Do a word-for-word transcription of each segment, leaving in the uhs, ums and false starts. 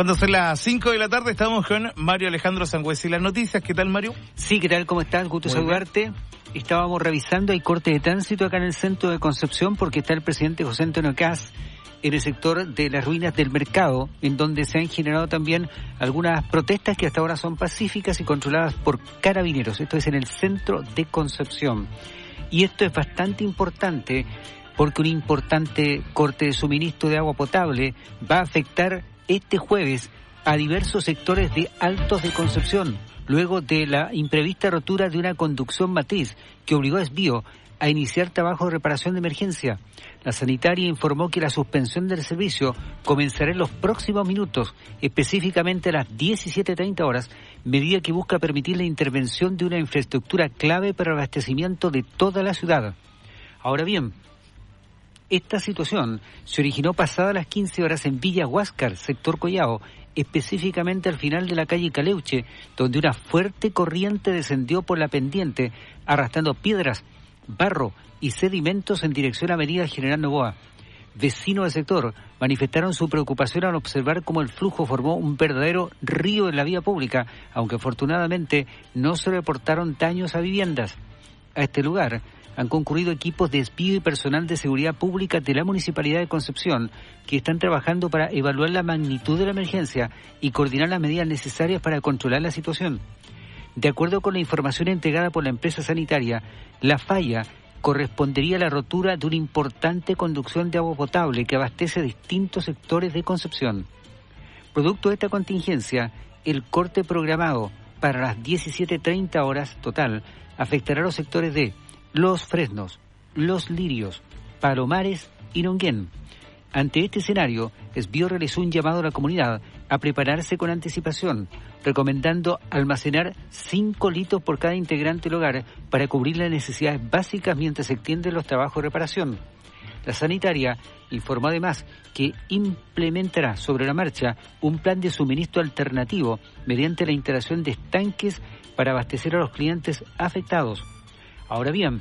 Cuando son las cinco de la tarde estamos con Mario Alejandro Sangüesa y las noticias. ¿Qué tal, Mario? Sí, ¿qué tal? ¿Cómo estás? Gusto saludarte. Estábamos revisando, hay corte de tránsito acá en el centro de Concepción porque está el presidente José Antonio Kast en el sector de las ruinas del mercado, en donde se han generado también algunas protestas que hasta ahora son pacíficas y controladas por carabineros. Esto es en el centro de Concepción. Y esto es bastante importante porque un importante corte de suministro de agua potable va a afectar este jueves a diversos sectores de Altos de Concepción, luego de la imprevista rotura de una conducción matriz que obligó a Esbio a iniciar trabajos de reparación de emergencia. La sanitaria informó que la suspensión del servicio comenzará en los próximos minutos, específicamente a las diecisiete treinta horas, medida que busca permitir la intervención de una infraestructura clave para el abastecimiento de toda la ciudad. Ahora bien, esta situación se originó pasadas las quince horas en Villa Huáscar, sector Collao, específicamente al final de la calle Caleuche, donde una fuerte corriente descendió por la pendiente, arrastrando piedras, barro y sedimentos en dirección a Avenida General Noboa. Vecinos del sector manifestaron su preocupación al observar cómo el flujo formó un verdadero río en la vía pública, aunque afortunadamente no se reportaron daños a viviendas. A este lugar han concurrido equipos de Esbio y personal de seguridad pública de la Municipalidad de Concepción, que están trabajando para evaluar la magnitud de la emergencia y coordinar las medidas necesarias para controlar la situación. De acuerdo con la información entregada por la empresa sanitaria, la falla correspondería a la rotura de una importante conducción de agua potable que abastece distintos sectores de Concepción. Producto de esta contingencia, el corte programado para las diecisiete treinta horas total afectará a los sectores de Los Fresnos, Los Lirios, Palomares y Nonguén. Ante este escenario, Esbio realizó un llamado a la comunidad a prepararse con anticipación, recomendando almacenar cinco litros por cada integrante del hogar para cubrir las necesidades básicas mientras se extienden los trabajos de reparación. La sanitaria informó además que implementará sobre la marcha un plan de suministro alternativo mediante la instalación de estanques para abastecer a los clientes afectados. Ahora bien,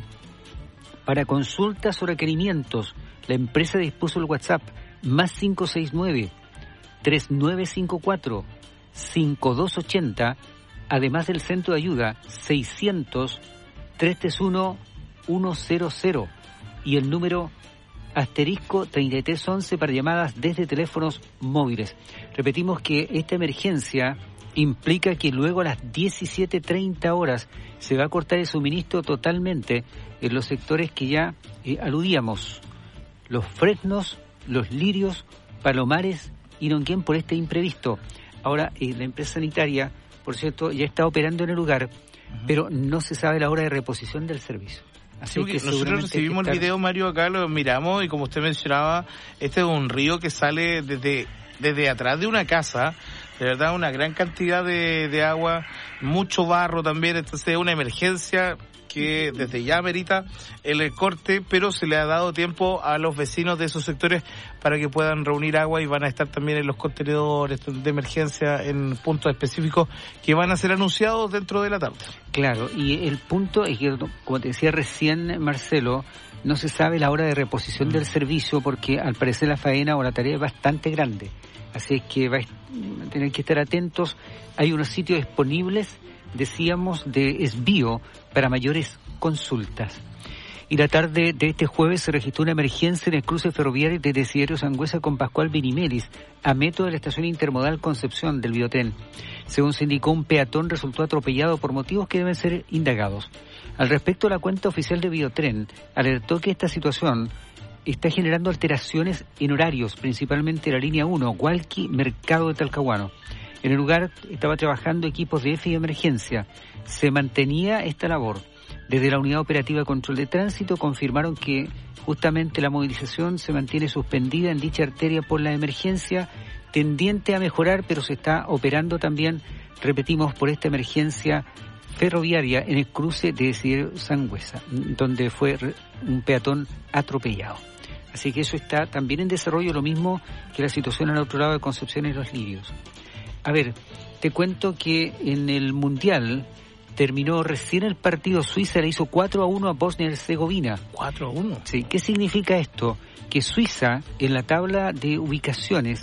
para consultas o requerimientos, la empresa dispuso el WhatsApp más cinco seis nueve, tres nueve cinco cuatro, cinco dos ocho cero, además del centro de ayuda seiscientos, trescientos treinta y uno, ciento cero y el número asterisco treinta y tres once para llamadas desde teléfonos móviles. Repetimos que esta emergencia implica que luego a las diecisiete treinta horas se va a cortar el suministro totalmente en los sectores que ya eh, aludíamos, Los Fresnos, Los Lirios, Palomares y Nonguén, por este imprevisto. Ahora, eh, la empresa sanitaria, por cierto, ya está operando en el lugar, uh-huh. pero no se sabe la hora de reposición del servicio. Así sí, que nosotros recibimos estar... el video, Mario, acá lo miramos y como usted mencionaba, este es un río que sale desde, desde atrás de una casa. De verdad, una gran cantidad de, de agua, mucho barro también, entonces es una emergencia que desde ya amerita el corte, pero se le ha dado tiempo a los vecinos de esos sectores para que puedan reunir agua y van a estar también en los contenedores de emergencia en puntos específicos que van a ser anunciados dentro de la tarde. Claro, y el punto es que, como te decía recién Marcelo, no se sabe la hora de reposición del servicio porque al parecer la faena o la tarea es bastante grande. Así es que va a tener que estar atentos. Hay unos sitios disponibles, decíamos, de Esbio para mayores consultas. Y la tarde de este jueves se registró una emergencia en el cruce ferroviario de Desiderio Sangüesa con Pascual Benimelis, a metro de la estación intermodal Concepción del Biotren. Según se indicó, un peatón resultó atropellado por motivos que deben ser indagados. Al respecto, la cuenta oficial de Biotren alertó que esta situación está generando alteraciones en horarios, principalmente la línea uno, Hualqui, Mercado de Talcahuano. En el lugar estaba trabajando equipos de F I de emergencia. Se mantenía esta labor. Desde la Unidad Operativa de Control de Tránsito confirmaron que justamente la movilización se mantiene suspendida en dicha arteria por la emergencia, tendiente a mejorar, pero se está operando también, repetimos, por esta emergencia ferroviaria en el cruce de Desiderio Sangüesa, donde fue un peatón atropellado. Así que eso está también en desarrollo, lo mismo que la situación al otro lado de Concepción y Los Lirios. A ver, te cuento que en el Mundial terminó recién el partido. Suiza le hizo cuatro a uno a Bosnia y Herzegovina. ¿cuatro a uno? Sí, ¿qué significa esto? Que Suiza, en la tabla de ubicaciones,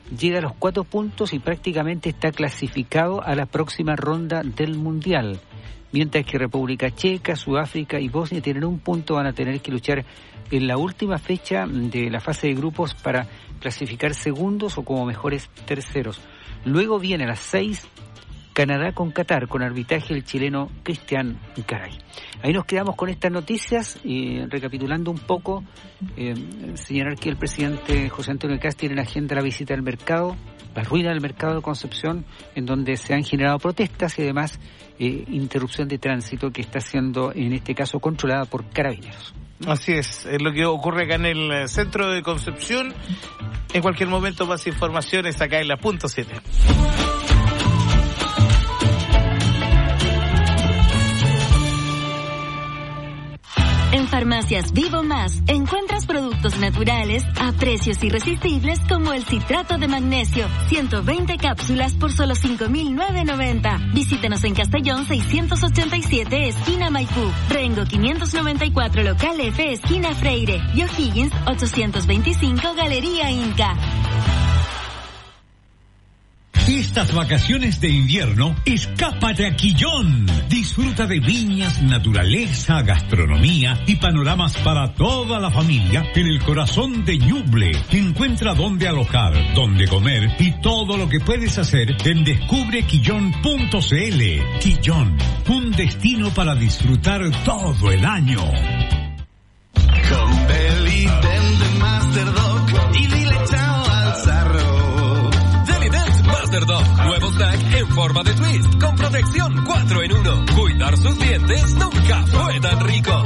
llega a los cuatro puntos y prácticamente está clasificado a la próxima ronda del Mundial. Mientras que República Checa, Sudáfrica y Bosnia tienen un punto, van a tener que luchar en la última fecha de la fase de grupos para clasificar segundos o como mejores terceros. Luego viene a las seis, Canadá con Qatar, con arbitraje el chileno Cristian Garay. Ahí nos quedamos con estas noticias, eh, recapitulando un poco, eh, señalar que el presidente José Antonio Kast tiene en agenda la visita al mercado, la ruina del mercado de Concepción, en donde se han generado protestas y además eh, interrupción de tránsito que está siendo, en este caso, controlada por Carabineros. Así es, es lo que ocurre acá en el centro de Concepción. En cualquier momento más informaciones acá en la punto siete. En Farmacias Vivo Más encuentras productos naturales a precios irresistibles como el citrato de magnesio, ciento veinte cápsulas por solo cinco mil novecientos noventa. Visítenos en Castellón seiscientos ochenta y siete, esquina Maipú, Rengo quinientos noventa y cuatro, local F, esquina Freire, y O'Higgins ochocientos veinticinco, Galería Inca. Estas vacaciones de invierno, escápate a Quillón. Disfruta de viñas, naturaleza, gastronomía y panoramas para toda la familia en el corazón de Ñuble. Encuentra dónde alojar, dónde comer y todo lo que puedes hacer en descubre quillón punto c l. Quillón, un destino para disfrutar todo el año. Con Belly Dance Master Dog y dile chao al zarro. Masterdog, nuevo snack en forma de twist, con protección cuatro en uno. Cuidar sus dientes nunca fue tan rico.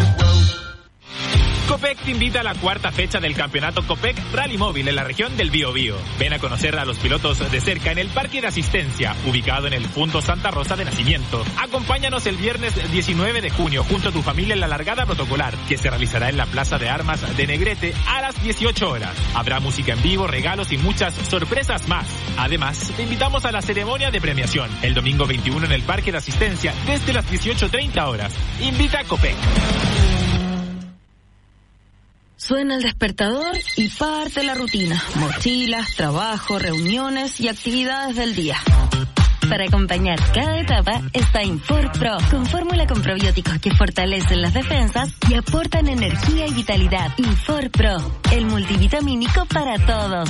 Copec te invita a la cuarta fecha del campeonato Copec Rally Móvil en la región del Biobío. Ven a conocer a los pilotos de cerca en el Parque de Asistencia, ubicado en el punto Santa Rosa de Nacimiento. Acompáñanos el viernes diecinueve de junio junto a tu familia en la largada protocolar, que se realizará en la Plaza de Armas de Negrete a las dieciocho horas. Habrá música en vivo, regalos y muchas sorpresas más. Además, te invitamos a la ceremonia de premiación, el domingo veintiuno en el Parque de Asistencia desde las dieciocho treinta horas. Invita a Copec. Suena el despertador y parte la rutina. Mochilas, trabajo, reuniones y actividades del día. Para acompañar cada etapa está Infor Pro, con fórmula con probióticos que fortalecen las defensas y aportan energía y vitalidad. Infor Pro, el multivitamínico para todos.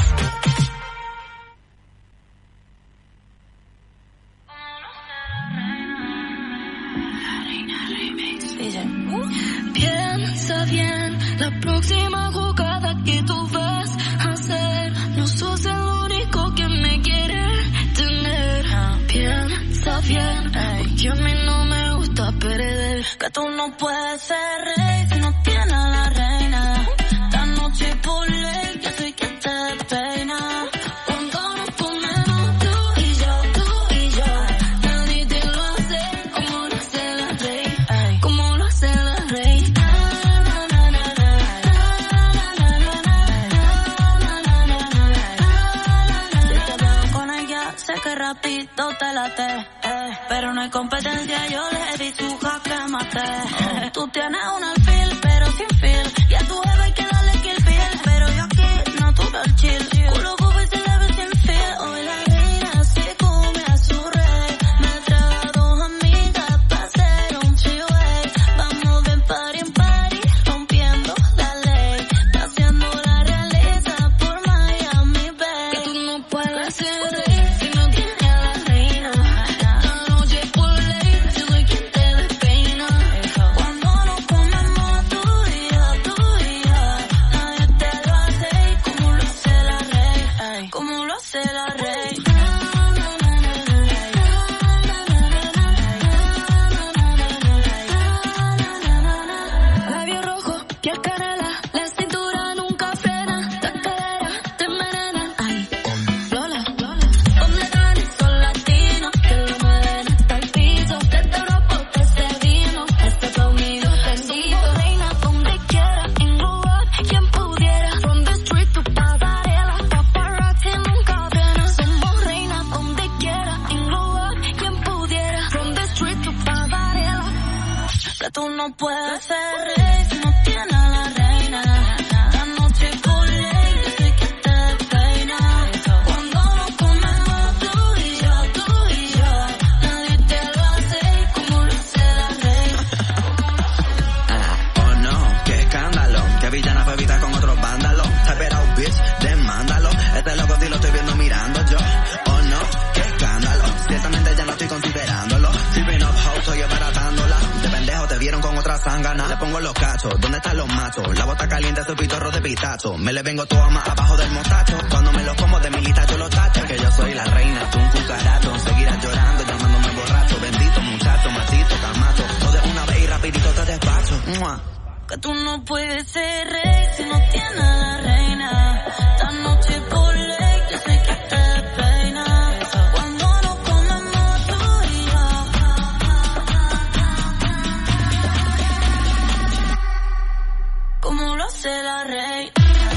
Piensa bien, la próxima jugada que tú vas a hacer, no sos el único que me quiere tener. Piensa bien, porque a mí no me gusta perder. Que tú no puedes ser rey si no tienes a la reina. Esta noche por ley, yo soy quien te despeina. Cuando nos ponemos tú y yo, tú y yo, nadie te lo hace como lo hace la rey, como lo hace la rey. Rapidito te late, eh, pero no hay competencia, yo le di su jaque mate. Eh, tú tienes un alfil, pero sin feel, y a tu jefe hay que darle kill piel, pero yo aquí no tuve el chill. Culo bobo y se le ve sin feel. Hoy la reina se come a su rey, me trae a dos amigas para hacer un freeway. Vamos bien party en party, rompiendo la ley, haciendo la realeza por Miami Bay. Que tú no puedes ser rey. Tú no puedes ser rey si no tienes a la reina. La noche por ley, yo soy quien te despeina. la zángana, le pongo los cachos. ¿Dónde están los machos? La bota caliente, soy pitorro de pistacho. Me le vengo todo más abajo del mostacho. Cuando me los como de milita yo los tacho. Que yo soy la reina, tú un cucaracho. Seguirás llorando, llamándome borracho. Bendito muchacho, machito, camacho. Todo de una vez y rapidito te despacho. ¡Mua! Que tú no puedes ser rey si no tienes a la reina. Esta noche por ley yo sé que te peina. Cuando nos comemos tú y yo. Como lo hace la reina.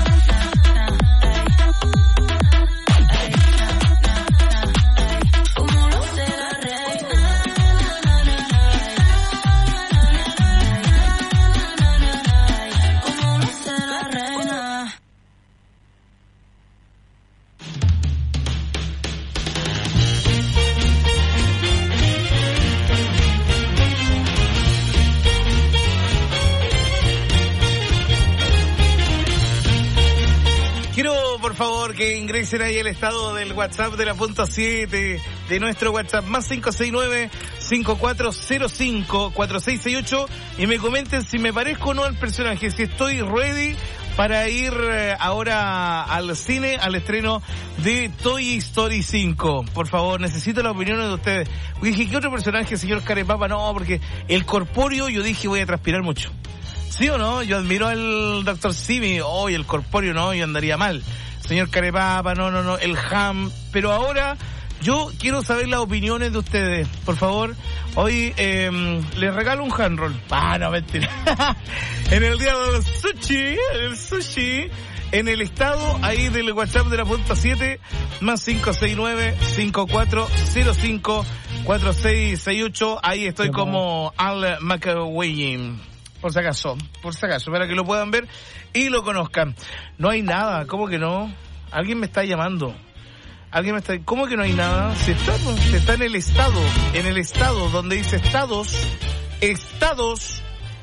Por favor, que ingresen ahí el estado del WhatsApp de la punto siete, de nuestro WhatsApp, más cinco seis nueve, cinco cuatro cero cinco, cuatro seis seis ocho, y me comenten si me parezco o no al personaje, si estoy ready para ir ahora al cine, al estreno de Toy Story cinco. Por favor, necesito las opiniones de ustedes. Dije, ¿qué otro personaje, señor Carepapa? No, porque el corpóreo, yo dije, voy a transpirar mucho. ¿Sí o no? Yo admiro al doctor Simi, hoy oh, el corpóreo no, yo andaría mal. Señor Carepapa, no, no, no, el Ham. Pero ahora yo quiero saber las opiniones de ustedes. Por favor, hoy eh, les regalo un hand roll. Ah, no, mentira. En el día del sushi, el sushi, en el estado ahí del WhatsApp de la punta siete, más cinco seis nueve, cinco cuatro cero cinco, cuatro seis seis ocho. Ahí estoy como Al McWayne. Por si acaso, por si acaso, para que lo puedan ver y lo conozcan. No hay nada, ¿cómo que no? Alguien me está llamando. Alguien me está... ¿Cómo que no hay nada? Si está, si está en el estado, en el estado donde dice estados, estados.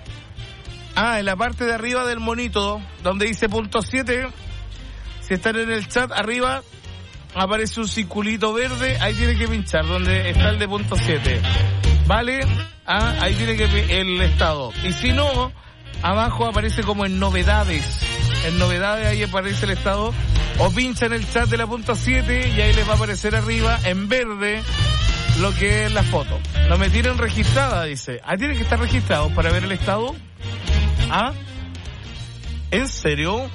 Ah, en la parte de arriba del monito, donde dice punto siete. Si están en el chat arriba, aparece un circulito verde, ahí tiene que pinchar, donde está el de punto siete. ¿Vale? Ah, ahí tiene que el estado. Y si no, abajo aparece como en novedades. En novedades ahí aparece el estado. O pincha en el chat de la punta siete y ahí les va a aparecer arriba en verde lo que es la foto. No me tienen registrada, dice. Ahí tiene que estar registrado para ver el estado. ¿Ah? ¿En serio?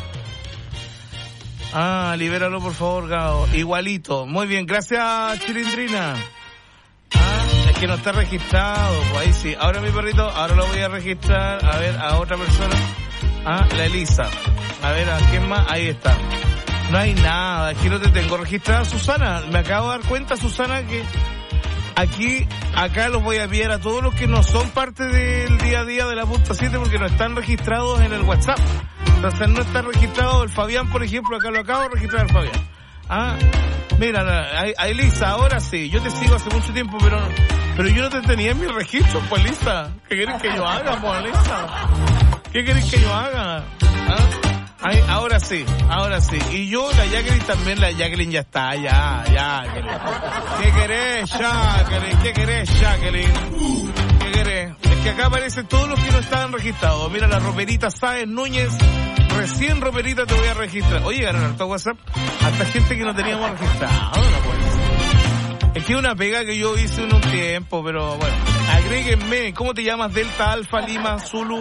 Ah, libéralo por favor, Gao. Igualito. Muy bien, gracias, Chilindrina. Que no está registrado, pues ahí sí. Ahora mi perrito, ahora lo voy a registrar, a ver, a otra persona, a la Elisa. A ver, ¿a quién más? Ahí está. No hay nada, aquí no te tengo registrada, Susana. Me acabo de dar cuenta, Susana, que aquí, acá los voy a enviar a todos los que no son parte del día a día de la punta siete porque no están registrados en el WhatsApp. Entonces no está registrado el Fabián, por ejemplo, acá lo acabo de registrar el Fabián. Ah, mira, a, a Elisa, ahora sí, yo te sigo hace mucho tiempo, pero pero yo no te tenía en mi registro, pues Elisa. ¿Qué querés que yo haga, pues Elisa? ¿Qué querés que yo haga? ¿Ah? Ay, ahora sí, ahora sí. Y yo, la Jacqueline también, la Jacqueline ya está, ya, ya, Jacqueline. ¿Qué querés, Jacqueline? ¿Qué querés, Jacqueline? ¿Qué querés? Es que acá aparecen todos los que no estaban registrados. Mira, la Roperita Sáez Núñez. Recién, Roperita, te voy a registrar. Oye, llegaron harto WhatsApp. Hasta gente que no teníamos registrado. No puede ser. Es que es una pega que yo hice en un tiempo, pero bueno. Agréguenme. ¿Cómo te llamas? Delta, Alfa, Lima, Zulu.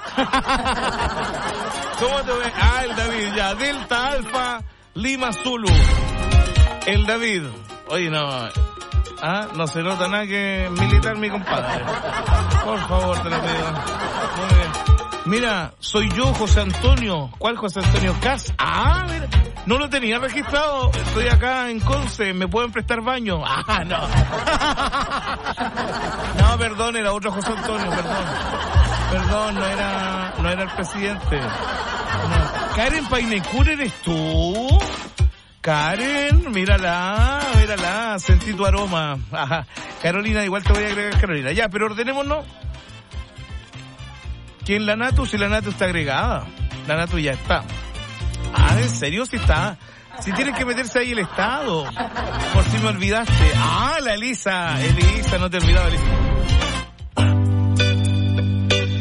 ¿Cómo te ves? Ah, el David, ya. Delta, Alfa, Lima, Zulu. El David. Oye, no. Ah, no se nota nada que militar mi compadre. Por favor, te lo pido. Muy bien. Mira, soy yo, José Antonio. ¿Cuál José Antonio? Cas. Ah, mira. No lo tenía registrado. Estoy acá en Conce. ¿Me pueden prestar baño? Ah, no. No, perdón, era otro José Antonio, perdón. Perdón, no era, no era el presidente. No. Karen Painecur, ¿eres tú? Karen, mírala, mírala, sentí tu aroma. Ajá. Carolina, igual te voy a agregar Carolina. Ya, pero ordenémonos. ¿Quién la Natu? Si la Natu está agregada. La Natu ya está. Ah, ¿en serio? Si está. Si tienes que meterse ahí el estado. Por si me olvidaste. Ah, la Elisa. Elisa, no te olvidaba, Elisa.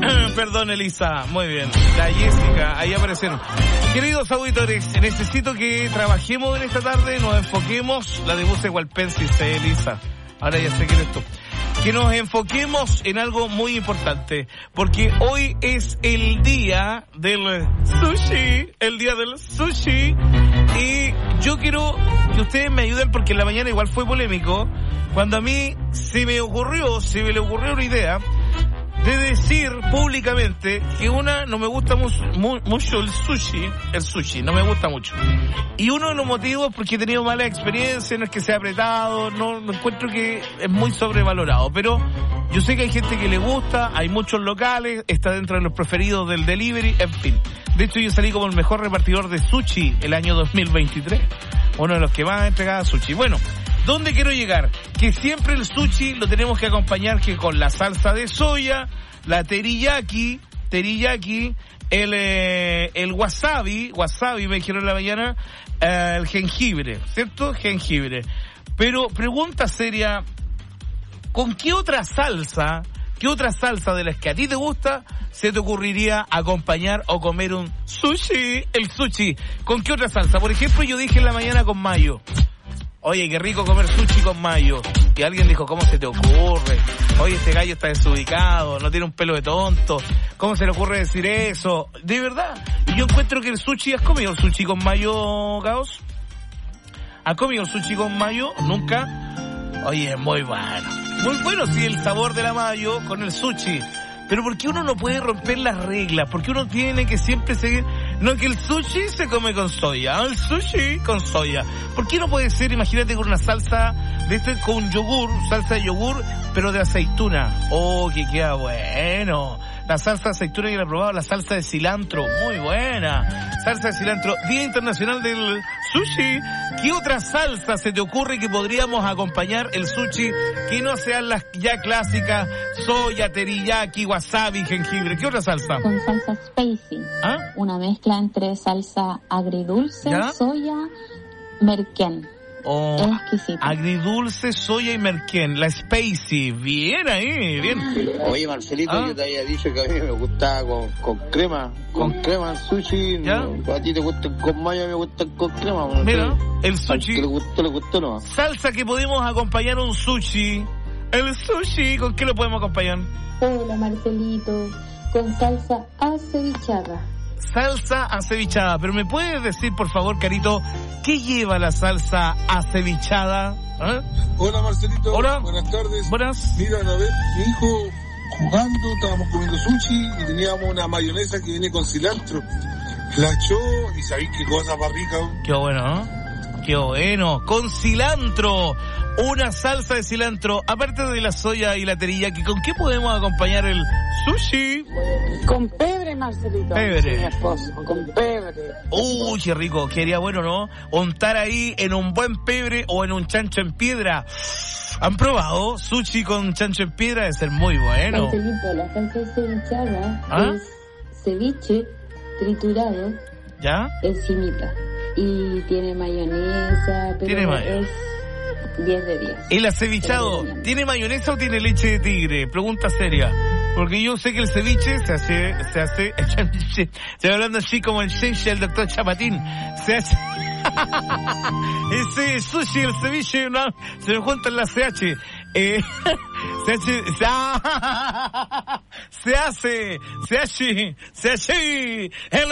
Perdón, Elisa. Muy bien. La Jessica, ahí aparecieron. Queridos auditores, necesito que trabajemos en esta tarde, nos enfoquemos. La de Buse Hualpense, dice Elisa. Ahora ya sé quién eres tú. Que nos enfoquemos en algo muy importante, porque hoy es el día del sushi, el día del sushi, y yo quiero que ustedes me ayuden porque en la mañana igual fue polémico, cuando a mí se me ocurrió, se me le ocurrió una idea de decir públicamente que una, no me gusta mu- mu- mucho el sushi, el sushi, no me gusta mucho. Y uno de los motivos porque he tenido mala experiencia, no es que sea apretado, no, no encuentro que es muy sobrevalorado, pero yo sé que hay gente que le gusta, hay muchos locales, está dentro de los preferidos del delivery, en fin. De hecho yo salí como el mejor repartidor de sushi el año dos mil veintitrés, uno de los que más entregaba sushi. Bueno, ¿dónde quiero llegar? Que siempre el sushi lo tenemos que acompañar que con la salsa de soya, la teriyaki, teriyaki, el eh, el wasabi, wasabi me dijeron en la mañana, eh, el jengibre, ¿cierto? Jengibre. Pero pregunta seria, ¿con qué otra salsa, qué otra salsa de las que a ti te gusta se te ocurriría acompañar o comer un sushi? El sushi, ¿con qué otra salsa? Por ejemplo, yo dije en la mañana con mayo. Oye, qué rico comer sushi con mayo. Y alguien dijo, ¿cómo se te ocurre? Oye, este gallo está desubicado, no tiene un pelo de tonto. ¿Cómo se le ocurre decir eso? De verdad. Y yo encuentro que el sushi, ¿has comido el sushi con mayo, Gaos? ¿Has comido el sushi con mayo? ¿Nunca? Oye, es muy bueno. Muy bueno, sí, el sabor de la mayo con el sushi. Pero ¿por qué uno no puede romper las reglas? ¿Por qué uno tiene que siempre seguir? No, que el sushi se come con soya, el sushi con soya. ¿Por qué no puede ser, imagínate, con una salsa de este, con yogur, salsa de yogur, pero de aceituna? Oh, que queda bueno. La salsa de aceituna que la he probado, la salsa de cilantro, muy buena. Salsa de cilantro, Día Internacional del Sushi. ¿Qué otra salsa se te ocurre que podríamos acompañar el sushi que no sean las ya clásicas soya, teriyaki, wasabi, jengibre? ¿Qué otra salsa? Con salsa spicy. ¿Ah? Una mezcla entre salsa agridulce, ¿ya? soya, merquén. Oh, es exquisito. Agridulce, soya y merquén. La spicy. Bien ahí, bien. Oye, Marcelito, ¿ah? Yo te había dicho que a mí me gustaba con, con crema. Con, con crema el sushi. ¿Ya? No, a ti te gusta con mayo, a mí me gusta con crema. No Mira, sé. el sushi. Al que le gustó, le gustó, no. Salsa que podemos acompañar un sushi. El sushi, ¿con qué lo podemos acompañar? Hola, Marcelito. Con salsa acevichada. Salsa acevichada. Pero ¿me puedes decir, por favor, Carito, qué lleva la salsa acevichada? ¿Eh? Hola, Marcelito. Hola. Buenas tardes. Buenas. Mira, a ver, mi hijo jugando, estábamos comiendo sushi y teníamos una mayonesa que viene con cilantro. La echó y ¿sabéis qué cosa más rica? Qué bueno, ¿no? Qué bueno. Con cilantro. Una salsa de cilantro. Aparte de la soya y la teriyaki, ¿con qué podemos acompañar el sushi? Con pebre, Marcelito. Pebre. Sí, mi esposo, con pebre. Uy, qué rico. Quería bueno, ¿no? Untar ahí en un buen pebre o en un chancho en piedra. ¿Han probado sushi con chancho en piedra? Debe ser muy bueno. Marcelito, la salsa cevichada ¿ah? es ceviche triturado. ¿Ya? Encimita. Y tiene mayonesa, pero ¿Tiene mayonesa? es diez de diez. ¿El acevichado tiene mayonesa o tiene leche de tigre? Pregunta seria. Porque yo sé que el ceviche se hace, se hace, estoy hablando así como el sensei del doctor Chapatín, se hace, ese sushi, el ceviche, no, se me juntan las C H, eh, se hace, se hace, se hace, se hace, el,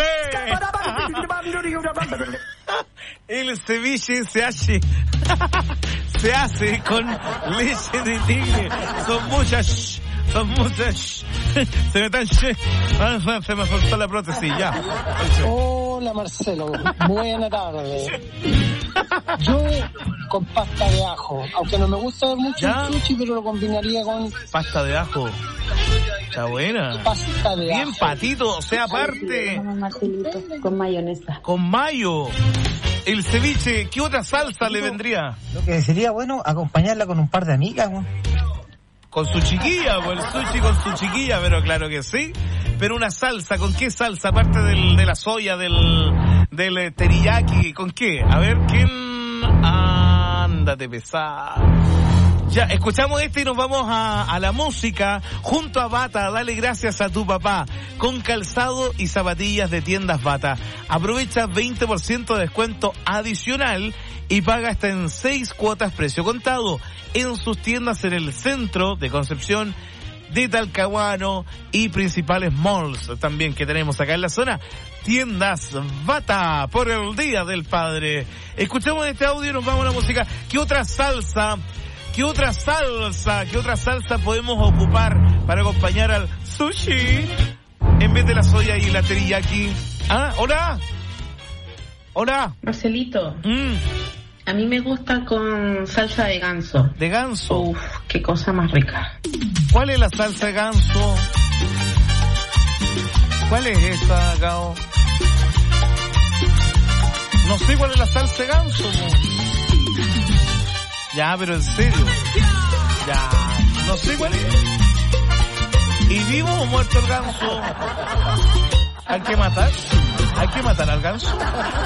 el ceviche se hace, se hace con leche de tigre, son muchas, son muchas, se me están, se me soltó la prótesis, ya. Hola Marcelo, buena tarde. Yo con pasta de ajo, aunque no me gusta mucho ¿ya? El sushi, pero lo combinaría con... Pasta de ajo. Está buena. Pasta de Bien ajo. Patito, o sea, aparte... Marcelito, con mayonesa. Con mayo. El ceviche, ¿qué otra salsa le vendría? Lo que sería bueno, acompañarla con un par de amigas, ¿no? Con su chiquilla, o el sushi con su chiquilla, pero claro que sí. Pero una salsa, ¿con qué salsa? Aparte del, de la soya, del, del teriyaki, ¿con qué? A ver, ¿quién? Ándate pesado. Ya, escuchamos este y nos vamos a, a la música. Junto a Bata, dale gracias a tu papá. Con calzado y zapatillas de tiendas Bata. Aprovecha veinte por ciento de descuento adicional y paga hasta en seis cuotas precio contado en sus tiendas en el centro de Concepción, de Talcahuano y principales malls también que tenemos acá en la zona. Tiendas Bata por el Día del Padre. Escuchamos este audio y nos vamos a la música. ¿Qué otra salsa, qué otra salsa, qué otra salsa podemos ocupar para acompañar al sushi en vez de la soya y la teriyaki? Ah, hola. Hola. Marcelito. Mm. A mí me gusta con salsa de ganso. ¿De ganso? Uf, qué cosa más rica. ¿Cuál es la salsa de ganso? ¿Cuál es esa, Gao? No sé cuál es la salsa de ganso. Ya, pero en serio. Ya, no sé cuál es. ¿Y vivo o muerto el ganso? ¿Hay que matar? ¿Hay que matar al ganso?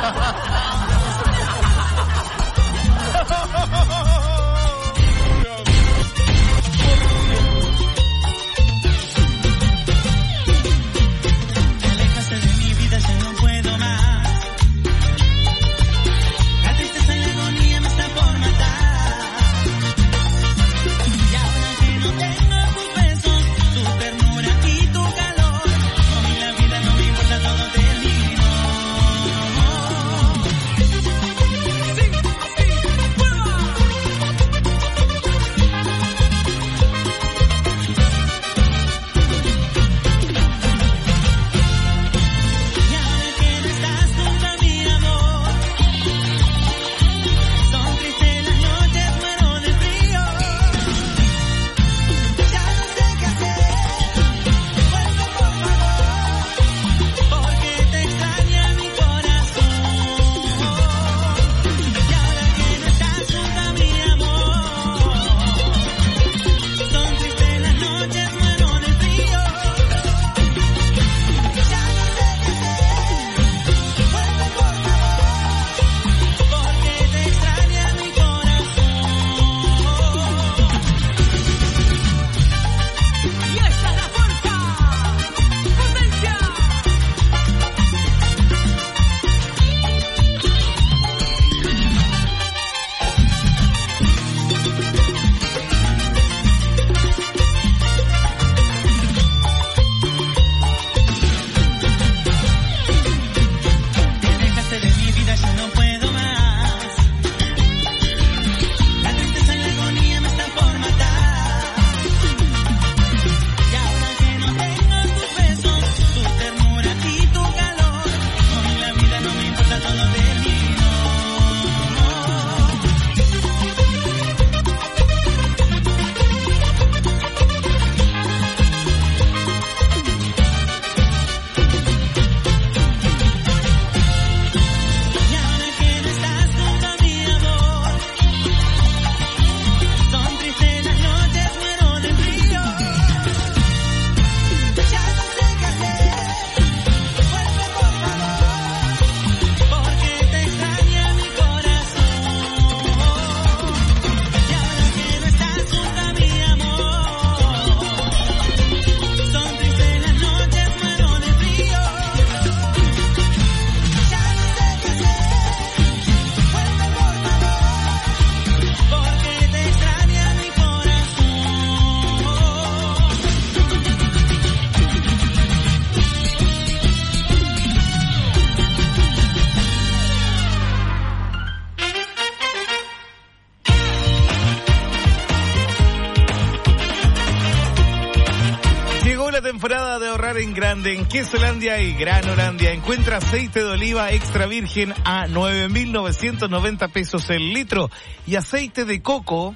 Temporada de ahorrar en grande en Quesolandia y Granolandia. Encuentra aceite de oliva extra virgen a nueve mil novecientos noventa pesos el litro y aceite de coco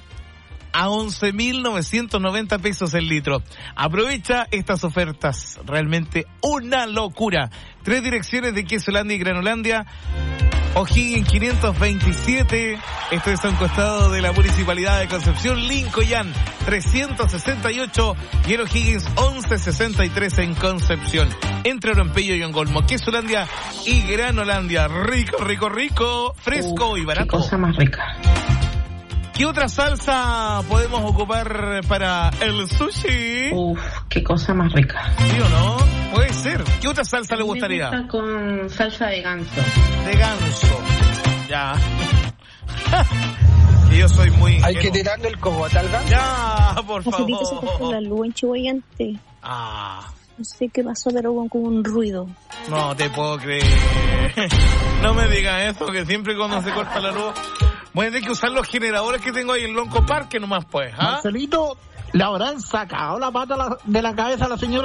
a once mil novecientos noventa pesos el litro. Aprovecha estas ofertas, realmente una locura. Tres direcciones de Quesolandia y Granolandia. O'Higgins quinientos veintisiete, esto es a un costado de la Municipalidad de Concepción. Lincoln trescientos sesenta y ocho y en O'Higgins once sesenta y tres en Concepción. Entre Orompeyo y Ongolmo, Quesolandia y Granolandia. Rico, rico, rico, fresco uh, y barato. Qué cosa más rica. ¿Qué otra salsa podemos ocupar para el sushi? Uf, qué cosa más rica. ¿Sí o no? Puede ser. ¿Qué otra salsa le gustaría? Me gusta con salsa de ganso. De ganso. Ya. Que yo soy muy... Hay que tirarle el cogote al ganso. Ya, por Marcelito, favor. se puso la luz en Chihuayante. Ah. No sé qué pasó, pero con, con un ruido. No te puedo creer. No me digas eso, que siempre cuando se corta la luz voy a tener que usar los generadores que tengo ahí en Lonco Parque nomás, pues. ¿Ah? Marcelito, le habrán sacado la pata la, de la cabeza a la señora.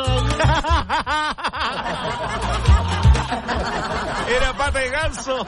Era pata de ganso.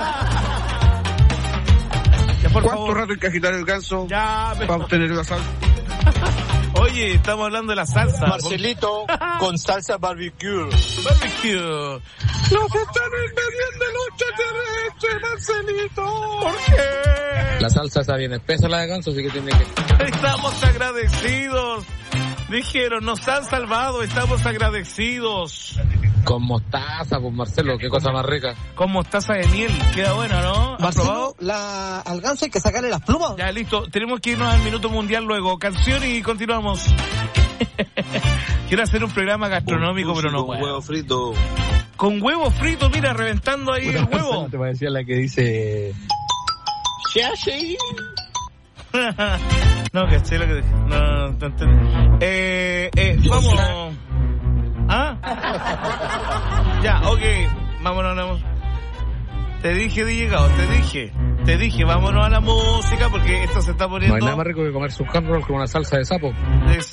Ya, por ¿Cuánto favor. rato hay que agitar el ganso ya, pero... para obtener la salsa? Oye, estamos hablando de la salsa. Marcelito, con salsa barbecue. Barbecue. Nos están invadiendo el extraterrestre, Marcelito. ¿Por qué? La salsa está bien espesa, la de ganso, así que tiene que... Estamos agradecidos. Dijeron, nos han salvado, estamos agradecidos. Con mostaza, pues Marcelo, qué cosa más rica. Con mostaza de miel, queda bueno, ¿no? ¿Has Marcelo, probado? La, al ganso hay que sacarle las plumas. Ya, listo, tenemos que irnos al Minuto Mundial luego. Canción y continuamos. Quiero hacer un programa gastronómico, pero no con puedo. huevo frito. Con huevo frito, mira, reventando ahí el huevo. Te parecía la que dice... No, que sé lo que... No, no entendí. Eh, eh, vamos... ¿Ah? Ya, ok, vámonos, vámonos. Te dije, D J Gao, te dije, te dije, vámonos a la música porque esto se está poniendo... No hay nada más rico que comerse un hand roll con una salsa de sapo. Es...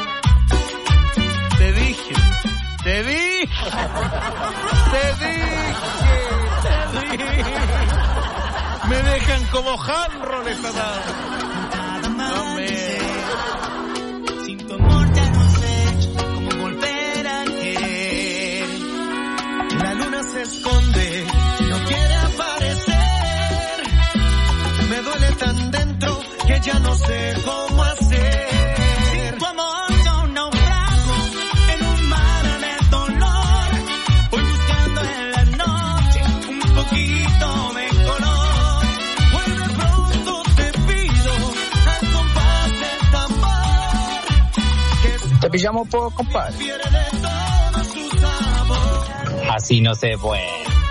Te dije, te dije, te dije, te dije. Me dejan como hand roll esta tarde. No me... Sin tu amor ya no sé cómo volver a querer. La luna se esconde, no quiere aparecer. Me duele tan dentro que ya no sé cómo hacer. Sin tu amor yo naufrago en un mar de dolor. Voy buscando en la noche un poquito de color. Vuelve pronto, te pido, al compás del tambor. Te pillamos poco, compadre. Pierde todo su sabor. Así no se puede.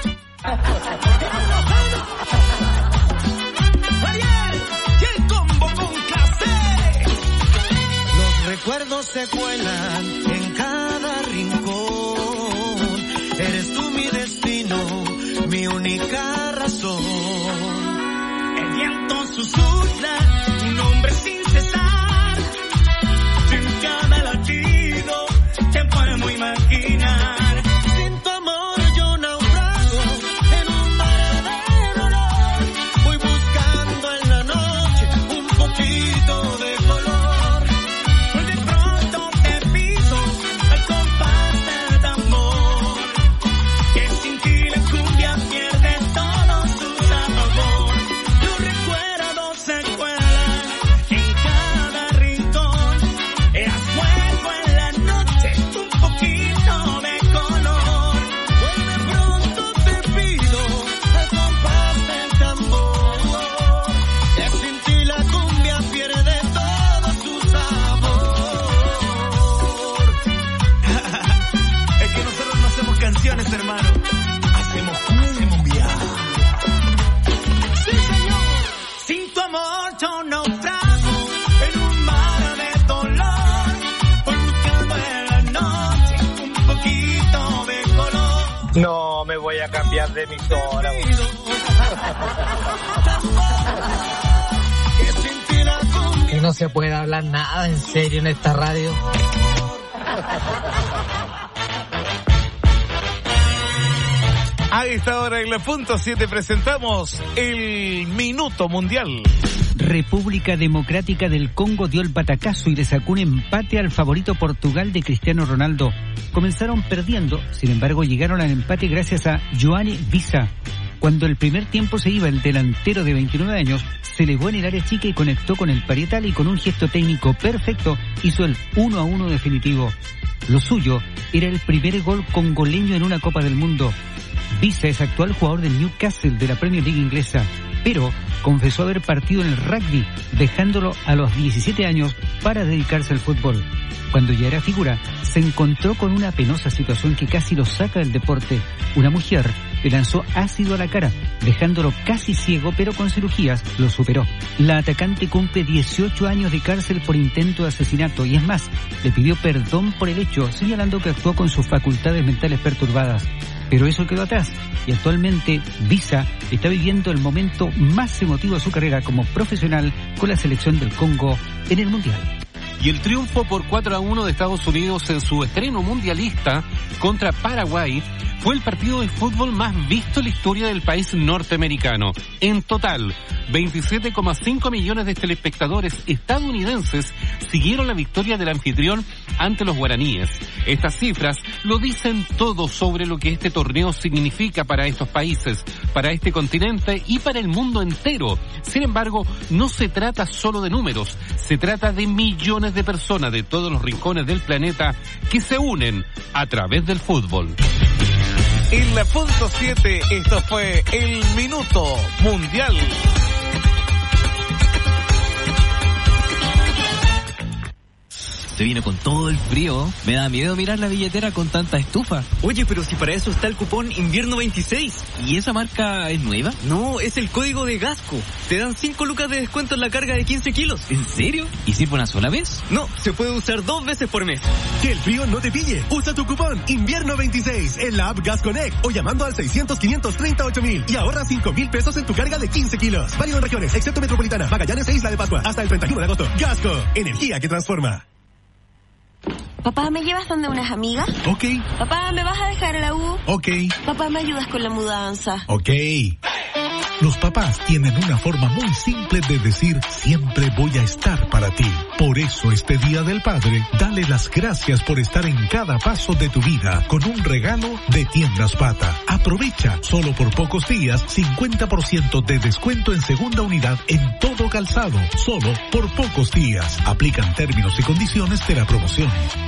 Y el combo con clase. Los recuerdos se cuelan en cada rincón. Eres tú mi destino, mi única razón. El viento susurra un nombre sin cesar. Sin cada latido te podemos imaginar. Sin tu amor yo naufrago en un mar de dolor. Voy buscando en la noche un poquito de color. Hoy de pronto te pido al compás del tambor. Que sin ti la cumbia pierde todo su sabor. Los recuerdos se cuelan en cada rincón. Eras fuego en la noche, un poquito de color. Vuelve pronto te pido al compás del tambor. Que sin ti la cumbia pierde todo su sabor. Es que nosotros no hacemos canciones, hermano. Hacemos cumbia. Sí, señor. Sin tu amor yo naufrago en un mar de dolor. Voy buscando en la noche un poquito de color. No, me voy a cambiar de emisora. Que sin ti la cumbia. Que no se puede hablar nada en serio en esta radio. A esta hora en la punto siete presentamos el Minuto Mundial. República Democrática del Congo dio el batacazo y le sacó un empate al favorito Portugal de Cristiano Ronaldo. Comenzaron perdiendo, sin embargo llegaron al empate gracias a Johnny Visa. Cuando el primer tiempo se iba, el delantero de veintinueve años se elevó en el área chica y conectó con el parietal y con un gesto técnico perfecto hizo el uno a uno definitivo. Lo suyo era el primer gol congoleño en una Copa del Mundo. Visa es actual jugador del Newcastle de la Premier League inglesa, pero confesó haber partido en el rugby, dejándolo a los diecisiete años para dedicarse al fútbol. Cuando ya era figura, se encontró con una penosa situación que casi lo saca del deporte. Una mujer le lanzó ácido a la cara, dejándolo casi ciego, pero con cirugías lo superó. La atacante cumple dieciocho años de cárcel por intento de asesinato y es más, le pidió perdón por el hecho, señalando que actuó con sus facultades mentales perturbadas. Pero eso quedó atrás y actualmente Visa está viviendo el momento más emotivo de su carrera como profesional con la selección del Congo en el Mundial. Y el triunfo por cuatro a uno de Estados Unidos en su estreno mundialista contra Paraguay fue el partido de fútbol más visto en la historia del país norteamericano. En total, veintisiete coma cinco millones de telespectadores estadounidenses siguieron la victoria del anfitrión ante los guaraníes. Estas cifras lo dicen todo sobre lo que este torneo significa para estos países, para este continente y para el mundo entero. Sin embargo, no se trata solo de números, se trata de millones de personas de todos los rincones del planeta que se unen a través del fútbol. En la punto siete, esto fue el Minuto Mundial. Se vino con todo el frío. Me da miedo mirar la billetera con tanta estufa. Oye, pero si para eso está el cupón Invierno veintiséis. ¿Y esa marca es nueva? No, es el código de Gasco. Te dan cinco lucas de descuento en la carga de quince kilos. ¿En serio? ¿Y sirve una sola vez? No, se puede usar dos veces por mes. Que el frío no te pille. Usa tu cupón Invierno veintiséis en la app Gas Connect o llamando al seiscientos, quinientos treinta, ocho mil y ahorra cinco mil pesos en tu carga de quince kilos. Válido en regiones, excepto Metropolitana, Magallanes e Isla de Pascua. Hasta el treinta y uno de agosto. Gasco, energía que transforma. Papá, ¿me llevas donde unas amigas? Ok. Papá, ¿me vas a dejar a la U? Ok. Papá, ¿me ayudas con la mudanza? Ok. Los papás tienen una forma muy simple de decir siempre voy a estar para ti. Por eso este Día del Padre, dale las gracias por estar en cada paso de tu vida con un regalo de Tiendas Pata. Aprovecha, solo por pocos días, cincuenta por ciento de descuento en segunda unidad en todo calzado. Solo por pocos días. Aplican términos y condiciones de la promoción.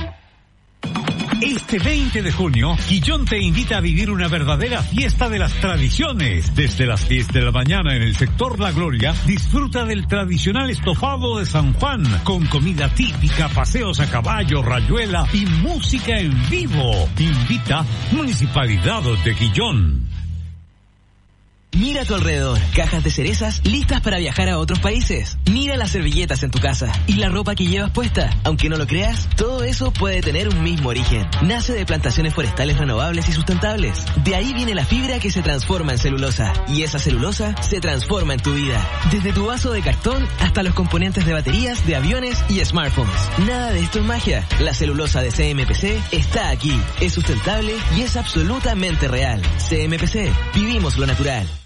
Este veinte de junio, Quillón te invita a vivir una verdadera fiesta de las tradiciones. Desde las diez de la mañana en el sector La Gloria, disfruta del tradicional estofado de San Juan, con comida típica, paseos a caballo, rayuela y música en vivo. Invita Municipalidad de Quillón. Mira a tu alrededor, cajas de cerezas listas para viajar a otros países. Mira las servilletas en tu casa y la ropa que llevas puesta. Aunque no lo creas, todo eso puede tener un mismo origen. Nace de plantaciones forestales renovables y sustentables. De ahí viene la fibra que se transforma en celulosa. Y esa celulosa se transforma en tu vida. Desde tu vaso de cartón hasta los componentes de baterías, de aviones y smartphones. Nada de esto es magia. La celulosa de C M P C está aquí. Es sustentable y es absolutamente real. C M P C, vivimos lo natural.